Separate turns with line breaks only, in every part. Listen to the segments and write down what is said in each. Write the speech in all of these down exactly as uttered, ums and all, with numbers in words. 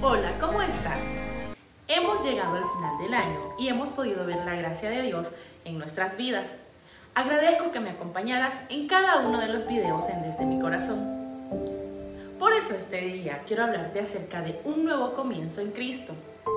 Hola, ¿cómo estás? Hemos llegado al final del año y hemos podido ver la gracia de Dios en nuestras vidas. Agradezco que me acompañaras en cada uno de los videos en Desde mi Corazón. Por eso este día quiero hablarte acerca de un nuevo comienzo en Cristo.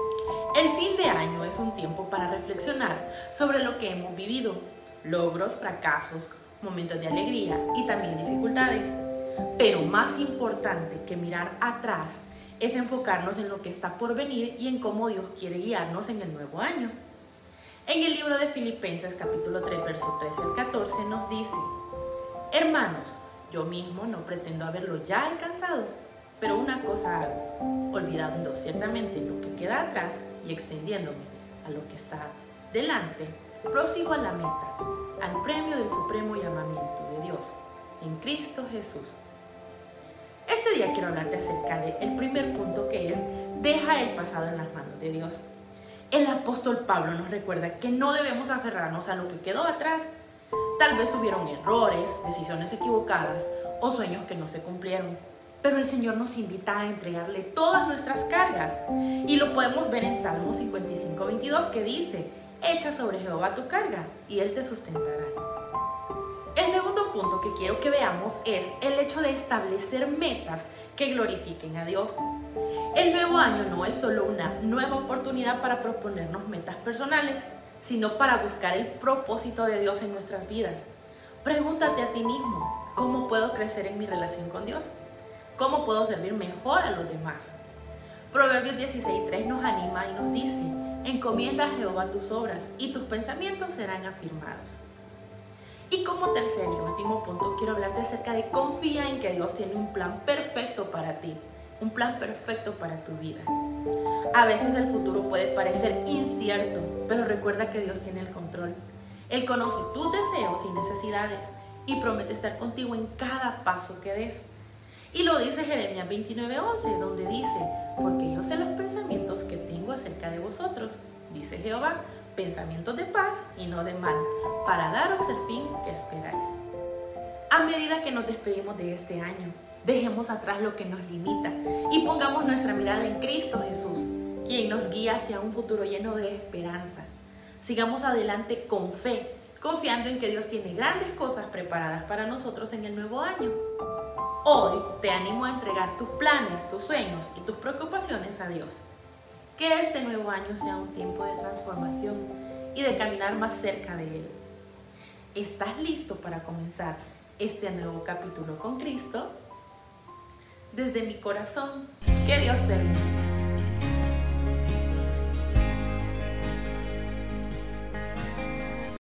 El fin de año es un tiempo para reflexionar sobre lo que hemos vivido, logros, fracasos, momentos de alegría y también dificultades. Pero más importante que mirar atrás es enfocarnos en lo que está por venir y en cómo Dios quiere guiarnos en el nuevo año. En el libro de Filipenses capítulo tres, versos trece al catorce nos dice: Hermanos, yo mismo no pretendo haberlo ya alcanzado, pero una cosa hago, olvidando ciertamente lo que queda atrás y extendiéndome a lo que está delante, prosigo a la meta, al premio del supremo llamamiento de Dios en Cristo Jesús. Este día quiero hablarte acerca del primer punto, que es: deja el pasado en las manos de Dios. El apóstol Pablo nos recuerda que no debemos aferrarnos a lo que quedó atrás. Tal vez hubieron errores, decisiones equivocadas o sueños que no se cumplieron, pero el Señor nos invita a entregarle todas nuestras cargas, y lo podemos ver en Salmo cincuenta y cinco, veintidós, que dice: echa sobre Jehová tu carga y Él te sustentará. El segundo punto que quiero que veamos es el hecho de establecer metas que glorifiquen a Dios. El nuevo año no es solo una nueva oportunidad para proponernos metas personales, sino para buscar el propósito de Dios en nuestras vidas. Pregúntate a ti mismo: ¿cómo puedo crecer en mi relación con Dios? ¿Cómo puedo servir mejor a los demás? Proverbios dieciséis, tres nos anima y nos dice: encomienda a Jehová tus obras y tus pensamientos serán afirmados. Y como tercer y último punto, quiero hablarte acerca de confía en que Dios tiene un plan perfecto para ti, un plan perfecto para tu vida. A veces el futuro puede parecer incierto, pero recuerda que Dios tiene el control. Él conoce tus deseos y necesidades y promete estar contigo en cada paso que des. Y lo dice Jeremías veintinueve, once, donde dice: porque yo sé los pensamientos que tengo acerca de vosotros, dice Jehová, pensamientos de paz y no de mal, para daros el fin que esperáis. A medida que nos despedimos de este año, dejemos atrás lo que nos limita y pongamos nuestra mirada en Cristo Jesús, quien nos guía hacia un futuro lleno de esperanza. Sigamos adelante con fe, confiando en que Dios tiene grandes cosas preparadas para nosotros en el nuevo año. Hoy te animo a entregar tus planes, tus sueños y tus preocupaciones a Dios. Que este nuevo año sea un tiempo de transformación y de caminar más cerca de Él. ¿Estás listo para comenzar este nuevo capítulo con Cristo? Desde mi corazón, que Dios te bendiga.